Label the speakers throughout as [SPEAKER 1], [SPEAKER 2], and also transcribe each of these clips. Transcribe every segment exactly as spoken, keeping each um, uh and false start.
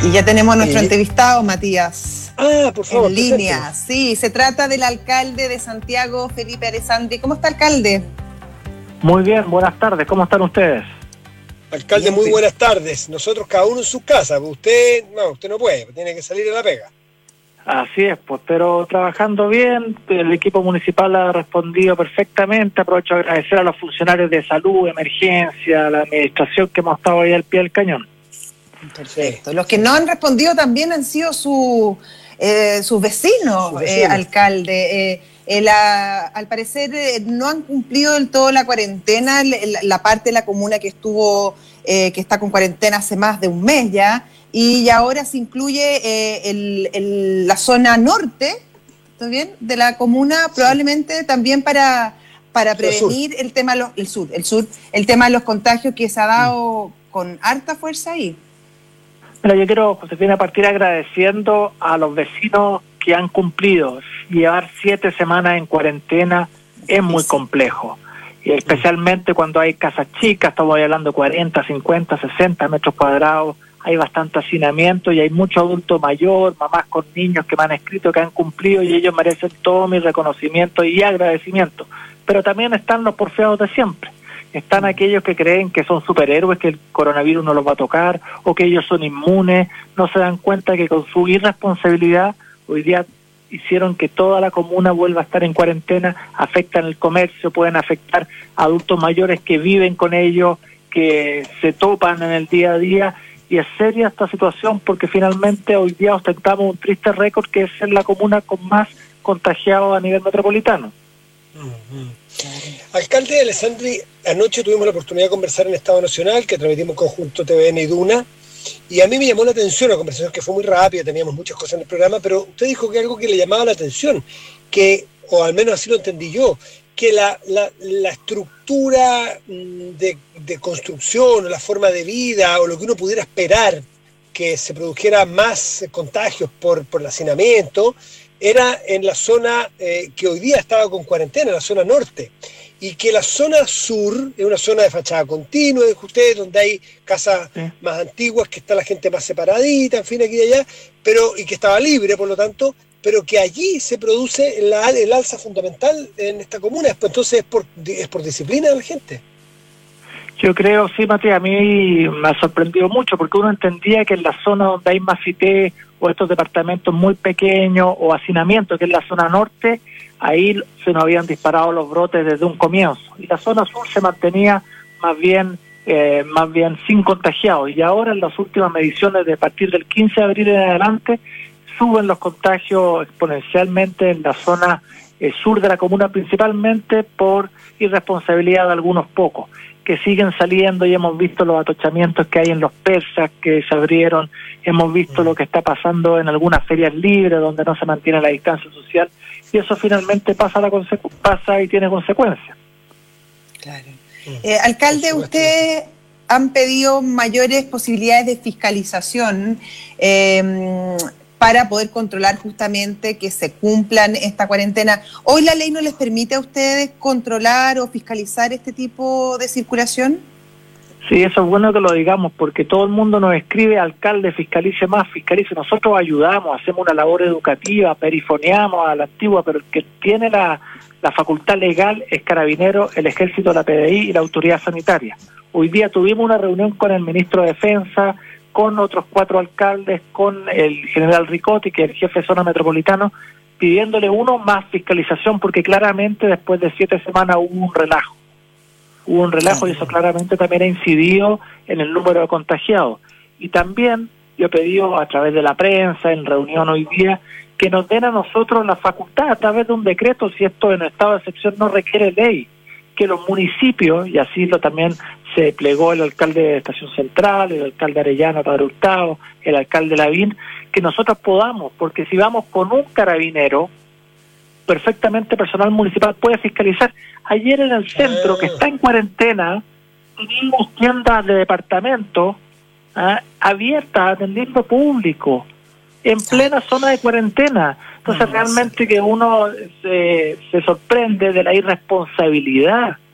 [SPEAKER 1] Y ya tenemos a nuestro
[SPEAKER 2] eh,
[SPEAKER 1] entrevistado, Matías.
[SPEAKER 2] Ah, por favor.
[SPEAKER 1] En línea, perfecto. Sí, se trata del alcalde de Santiago, Felipe Alessandri. ¿Cómo está, alcalde?
[SPEAKER 3] Muy bien, buenas tardes. ¿Cómo están ustedes?
[SPEAKER 2] Alcalde, muy buenas tardes. Nosotros cada uno en su casa. Usted no, usted no puede, tiene que salir de la pega.
[SPEAKER 3] Así es, pues, pero trabajando bien, el equipo municipal ha respondido perfectamente. Aprovecho a agradecer a los funcionarios de salud, emergencia, a la administración que hemos estado ahí al pie del cañón.
[SPEAKER 1] Perfecto. Los que no han respondido también han sido su, eh, sus vecinos,
[SPEAKER 2] Sus vecinos.
[SPEAKER 1] Eh, alcalde. Eh, eh, la, al parecer eh, no han cumplido del todo la cuarentena, la, la parte de la comuna que estuvo, eh, que está con cuarentena hace más de un mes ya, y ahora se incluye eh, el, el, la zona norte, ¿está bien?, de la comuna, probablemente sí. también para, para prevenir el, el tema, el sur, el sur, el tema de los contagios que se ha dado mm. con harta fuerza ahí.
[SPEAKER 3] Mira, yo quiero, Josefina, partir agradeciendo a los vecinos que han cumplido. Llevar siete semanas en cuarentena es muy complejo, y especialmente cuando hay casas chicas, estamos hablando de cuarenta, cincuenta, sesenta metros cuadrados, hay bastante hacinamiento y hay mucho adulto mayor, mamás con niños que me han escrito que han cumplido, y ellos merecen todo mi reconocimiento y agradecimiento. Pero también están los porfiados de siempre. Están aquellos que creen que son superhéroes, que el coronavirus no los va a tocar, o que ellos son inmunes. No se dan cuenta que con su irresponsabilidad hoy día hicieron que toda la comuna vuelva a estar en cuarentena, afectan el comercio, pueden afectar a adultos mayores que viven con ellos, que se topan en el día a día, y es seria esta situación porque finalmente hoy día ostentamos un triste récord, que es ser la comuna con más contagiados a nivel metropolitano.
[SPEAKER 2] Uh-huh. Alcalde Alessandri, anoche tuvimos la oportunidad de conversar en Estado Nacional, que transmitimos conjunto T V N y Duna, y a mí me llamó la atención la conversación, que fue muy rápida, teníamos muchas cosas en el programa, pero usted dijo que algo que le llamaba la atención, que, o al menos así lo entendí yo, que la, la, la estructura de, de construcción, o la forma de vida, o lo que uno pudiera esperar que se produjera más contagios por, por el hacinamiento, era en la zona eh, que hoy día estaba con cuarentena, la zona norte, y que la zona sur es una zona de fachada continua, dijo usted, donde hay casas sí. más antiguas, que está la gente más separadita, en fin, aquí y allá, pero, y que estaba libre, por lo tanto, pero que allí se produce la, el alza fundamental en esta comuna. Entonces, ¿es por, es por disciplina de la gente?
[SPEAKER 3] Yo creo, sí, Matías, a mí me ha sorprendido mucho, porque uno entendía que en la zona donde hay más I T o estos departamentos muy pequeños o hacinamiento, que es la zona norte, ahí se nos habían disparado los brotes desde un comienzo, y la zona sur se mantenía más bien eh, más bien sin contagiados, y ahora en las últimas mediciones de a partir del quince de abril en adelante suben los contagios exponencialmente en la zona eh, sur de la comuna, principalmente por irresponsabilidad de algunos pocos, que siguen saliendo, y hemos visto los atochamientos que hay en los persas que se abrieron, hemos visto lo que está pasando en algunas ferias libres donde no se mantiene la distancia social, y eso finalmente pasa, la consecu- pasa y tiene consecuencias.
[SPEAKER 1] Claro. Eh, alcalde, ustedes han pedido mayores posibilidades de fiscalización eh, para poder controlar justamente que se cumplan esta cuarentena. ¿Hoy la ley no les permite a ustedes controlar o fiscalizar este tipo de circulación?
[SPEAKER 3] Sí, eso es bueno que lo digamos, porque todo el mundo nos escribe, alcalde, fiscalice más, fiscalice. Nosotros ayudamos, hacemos una labor educativa, perifoneamos a la antigua, pero el que tiene la, la facultad legal es Carabinero, el Ejército, la P D I y la Autoridad Sanitaria. Hoy día tuvimos una reunión con el Ministro de Defensa, con otros cuatro alcaldes, con el general Ricotti, que es el jefe de zona metropolitano, pidiéndole uno más fiscalización, porque claramente después de siete semanas hubo un relajo. Hubo un relajo y eso claramente también ha incidido en el número de contagiados. Y también yo he pedido a través de la prensa, en reunión hoy día, que nos den a nosotros la facultad a través de un decreto, si esto en estado de excepción no requiere ley, que los municipios, y así lo también se plegó el alcalde de Estación Central, el alcalde Arellano, Padre Hurtado, el alcalde Lavín, que nosotros podamos, porque si vamos con un carabinero, perfectamente personal municipal puede fiscalizar. Ayer en el centro, que está en cuarentena, teníamos tiendas de departamento ¿eh? abiertas, atendiendo público, en plena zona de cuarentena. Entonces realmente que uno se, se sorprende de la irresponsabilidad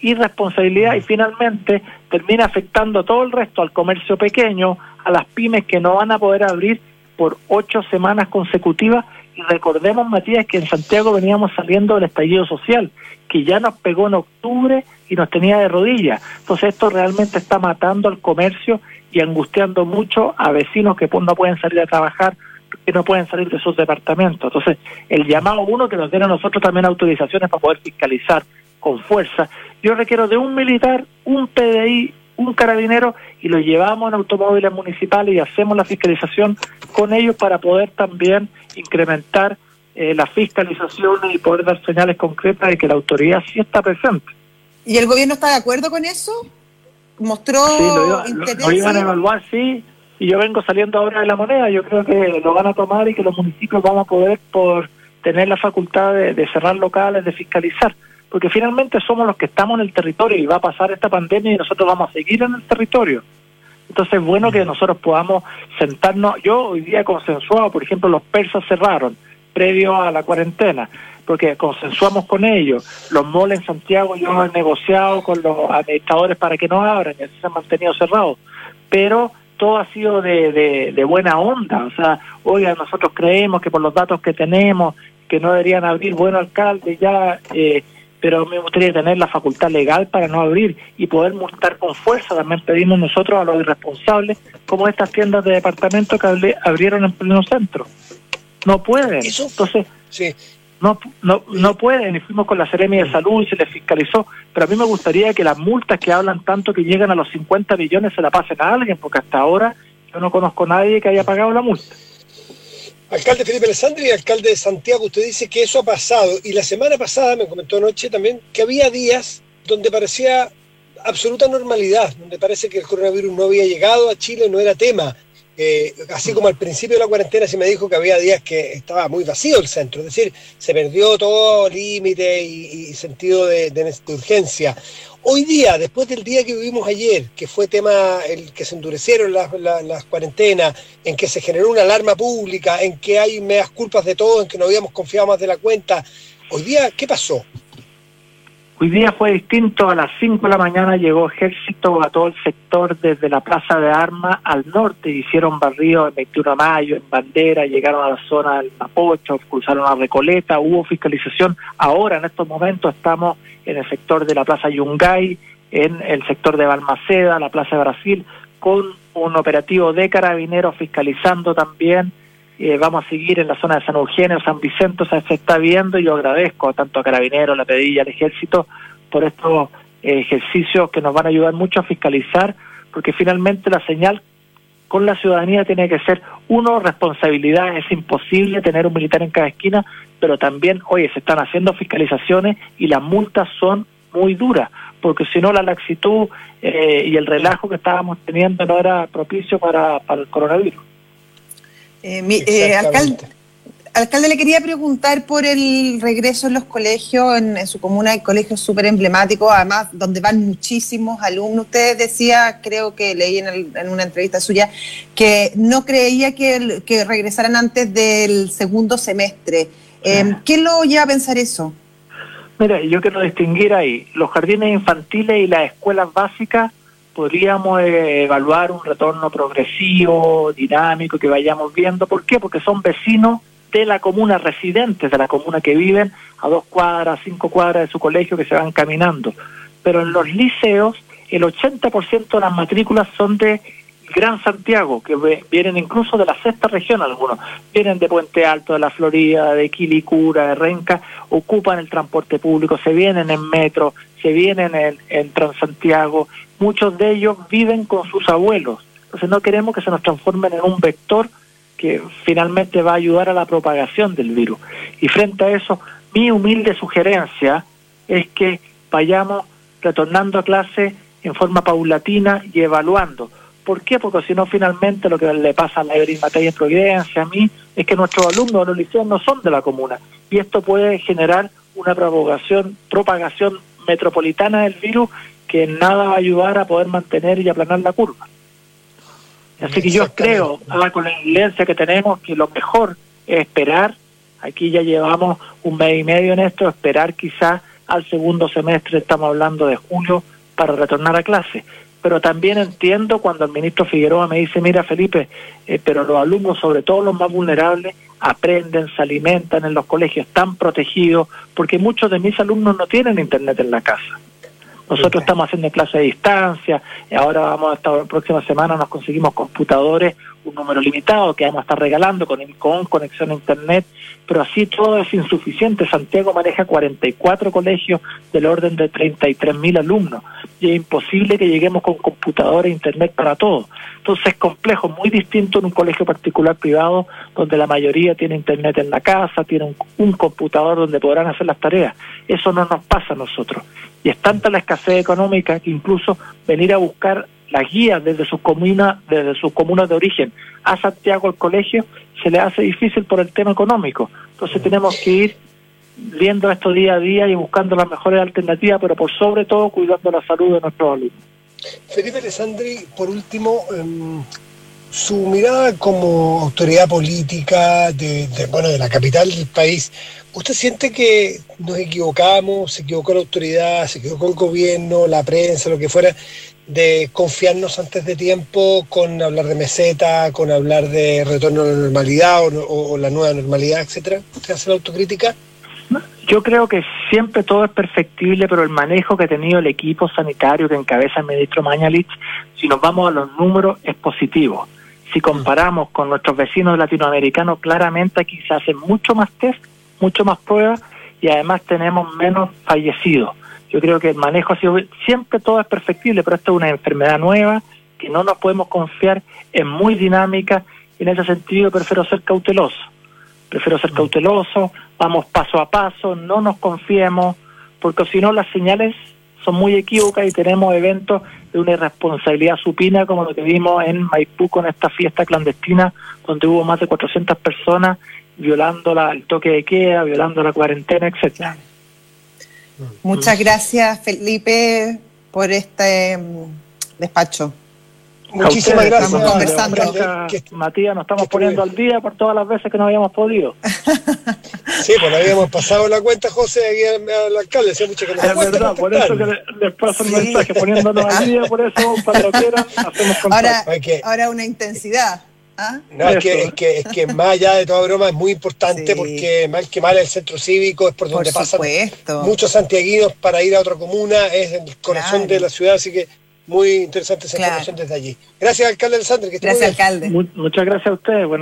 [SPEAKER 3] irresponsabilidad y finalmente termina afectando a todo el resto, al comercio pequeño, a las pymes que no van a poder abrir por ocho semanas consecutivas. Y recordemos, Matías, que en Santiago veníamos saliendo del estallido social, que ya nos pegó en octubre y nos tenía de rodillas. Entonces esto realmente está matando al comercio y angustiando mucho a vecinos que no pueden salir a trabajar, que no pueden salir de sus departamentos. Entonces el llamado uno, que nos den a nosotros también autorizaciones para poder fiscalizar con fuerza. Yo requiero de un militar, un P D I, un carabinero, y los llevamos en automóviles municipales y hacemos la fiscalización con ellos para poder también incrementar eh, la fiscalización y poder dar señales concretas de que la autoridad sí está presente.
[SPEAKER 1] ¿Y el gobierno está de acuerdo con eso? ¿Mostró
[SPEAKER 3] sí, lo, iba,
[SPEAKER 1] interés?
[SPEAKER 3] Lo, lo iban a evaluar, sí, y yo vengo saliendo ahora de la moneda. Yo creo que lo van a tomar y que los municipios van a poder, por tener la facultad de, de cerrar locales, de fiscalizar, porque finalmente somos los que estamos en el territorio y va a pasar esta pandemia y nosotros vamos a seguir en el territorio. Entonces es bueno que nosotros podamos sentarnos. Yo hoy día he consensuado, por ejemplo, los persas cerraron previo a la cuarentena, porque consensuamos con ellos. Los malls en Santiago yo he negociado con los administradores para que no abran, y así se han mantenido cerrados. Pero todo ha sido de, de, de buena onda. O sea, oiga, nosotros creemos que por los datos que tenemos, que no deberían abrir, bueno, alcalde, ya... Eh, pero me gustaría tener la facultad legal para no abrir y poder multar con fuerza. También pedimos nosotros a los irresponsables, como estas tiendas de departamento que abrieron en pleno centro. No pueden.
[SPEAKER 2] ¿Eso?
[SPEAKER 3] Entonces,
[SPEAKER 2] sí.
[SPEAKER 3] no no no pueden. Y fuimos con la Seremi de Salud y se les fiscalizó. Pero a mí me gustaría que las multas que hablan tanto que llegan a los cincuenta millones se la pasen a alguien, porque hasta ahora yo no conozco a nadie que haya pagado la multa.
[SPEAKER 2] Alcalde Felipe Alessandri, alcalde de Santiago, usted dice que eso ha pasado, y la semana pasada me comentó anoche también que había días donde parecía absoluta normalidad, donde parece que el coronavirus no había llegado a Chile, no era tema. Eh, así como al principio de la cuarentena se me dijo que había días que estaba muy vacío el centro, es decir, se perdió todo límite y, y sentido de, de, de urgencia. Hoy día, después del día que vivimos ayer, que fue tema el que se endurecieron las, las, las cuarentenas, en que se generó una alarma pública, en que hay medias culpas de todo, en que no habíamos confiado más de la cuenta, hoy día, ¿qué pasó?
[SPEAKER 3] Hoy día fue distinto. A las cinco de la mañana llegó ejército a todo el sector desde la Plaza de Armas al norte, hicieron barrido en veintiuno de mayo, en Bandera, llegaron a la zona del Mapocho, cruzaron a Recoleta, hubo fiscalización. Ahora, en estos momentos, estamos en el sector de la Plaza Yungay, en el sector de Balmaceda, la Plaza de Brasil, con un operativo de carabineros fiscalizando también. Eh, vamos a seguir en la zona de San Eugenio, San Vicente. O sea, se está viendo, y yo agradezco tanto a Carabineros, la Pedilla, al Ejército, por estos eh, ejercicios que nos van a ayudar mucho a fiscalizar, porque finalmente la señal con la ciudadanía tiene que ser, uno, responsabilidad. Es imposible tener un militar en cada esquina, pero también, oye, se están haciendo fiscalizaciones y las multas son muy duras, porque si no la laxitud eh, y el relajo que estábamos teniendo no era propicio para, para el coronavirus.
[SPEAKER 1] Eh, mi, eh, alcalde, alcalde, le quería preguntar por el regreso en los colegios. En, en su comuna hay colegios súper emblemáticos, además donde van muchísimos alumnos. Usted decía, creo que leí en, el, en una entrevista suya, que no creía que, que regresaran antes del segundo semestre. Eh, ¿Qué lo lleva a pensar eso?
[SPEAKER 3] Mira, yo quiero distinguir ahí los jardines infantiles y las escuelas básicas. Podríamos eh, evaluar un retorno progresivo, dinámico, que vayamos viendo. ¿Por qué? Porque son vecinos de la comuna, residentes de la comuna, que viven a dos cuadras, cinco cuadras de su colegio, que se van caminando. Pero en los liceos, el ochenta por ciento de las matrículas son de Gran Santiago, que vienen incluso de la sexta región algunos. Vienen de Puente Alto, de la Florida, de Quilicura, de Renca, ocupan el transporte público, se vienen en metro, se vienen en, en Transantiago. Muchos de ellos viven con sus abuelos. Entonces no queremos que se nos transformen en un vector que finalmente va a ayudar a la propagación del virus. Y frente a eso, mi humilde sugerencia es que vayamos retornando a clase en forma paulatina y evaluando. ¿Por qué? Porque si no, finalmente lo que le pasa a la Evelyn Matei en Providencia, a mí, es que nuestros alumnos de los liceos no son de la comuna. Y esto puede generar una propagación, propagación metropolitana del virus, que nada va a ayudar a poder mantener y aplanar la curva. Así que yo creo, ahora con la evidencia que tenemos, que lo mejor es esperar. Aquí ya llevamos un mes y medio en esto, esperar quizás al segundo semestre, estamos hablando de julio, para retornar a clase. Pero también entiendo cuando el ministro Figueroa me dice, mira Felipe, eh, pero los alumnos, sobre todo los más vulnerables, aprenden, se alimentan en los colegios, están protegidos, porque muchos de mis alumnos no tienen internet en la casa. Nosotros estamos haciendo clases a distancia, y ahora vamos, esta próxima semana nos conseguimos computadores, un número limitado que vamos a estar regalando con, con conexión a internet, pero así todo es insuficiente. Santiago maneja cuarenta y cuatro colegios del orden de treinta y tres mil alumnos, y es imposible que lleguemos con computadores e internet para todos. Entonces es complejo, muy distinto en un colegio particular privado, donde la mayoría tiene internet en la casa, tiene un, un computador donde podrán hacer las tareas. Eso no nos pasa a nosotros. Y es tanta la escasez económica que incluso venir a buscar las guías desde sus comunas, desde sus comunas de origen a Santiago al colegio, se le hace difícil por el tema económico. Entonces tenemos que ir viendo esto día a día y buscando las mejores alternativas, pero por sobre todo cuidando la salud de nuestros alumnos.
[SPEAKER 2] Felipe Alessandri, por último, um, su mirada como autoridad política de, de, bueno, de la capital del país, ¿usted siente que nos equivocamos, se equivocó la autoridad, se equivocó el gobierno, la prensa, lo que fuera, de confiarnos antes de tiempo con hablar de meseta, con hablar de retorno a la normalidad o, o, o la nueva normalidad, etcétera? ¿Usted hace la autocrítica?
[SPEAKER 3] Yo creo que siempre todo es perfectible, pero el manejo que ha tenido el equipo sanitario que encabeza el ministro Mañalich, si nos vamos a los números, es positivo. Si comparamos con nuestros vecinos latinoamericanos, claramente aquí se hacen mucho más test, mucho más pruebas, y además tenemos menos fallecidos. Yo creo que el manejo ha sido, siempre todo es perfectible, pero esta es una enfermedad nueva que no nos podemos confiar, es muy dinámica, y en ese sentido prefiero ser cauteloso. Prefiero ser cauteloso, vamos paso a paso, no nos confiemos, porque si no las señales son muy equívocas y tenemos eventos de una irresponsabilidad supina, como lo que vimos en Maipú con esta fiesta clandestina, donde hubo más de cuatrocientas personas violando la, el toque de queda, violando la cuarentena, etcétera.
[SPEAKER 1] Muchas gracias, Felipe, por este um, despacho.
[SPEAKER 2] Muchísimas gracias.
[SPEAKER 1] Estamos conversando.
[SPEAKER 3] Que, que, Matías, nos estamos poniendo al día por todas las veces que no habíamos podido.
[SPEAKER 2] Sí, pues habíamos pasado la cuenta, José, aquí al, al alcalde. Decía mucho que no
[SPEAKER 3] es verdad, por eso que les paso sí. el mensaje, poniéndonos al día, por eso, para lo que quieran, hacemos contacto.
[SPEAKER 1] Ahora, que, ahora una intensidad. ¿Ah?
[SPEAKER 2] No, es que, es, que, es que más allá de toda broma es muy importante, sí. Porque mal que mal el centro cívico es por donde por pasan muchos santiaguinos para ir a otra comuna, es el corazón claro. de la ciudad, así que muy interesante esa claro. información desde allí. Gracias, alcalde Alessandri. Que
[SPEAKER 1] gracias, alcalde.
[SPEAKER 3] Muchas gracias a ustedes. Bueno.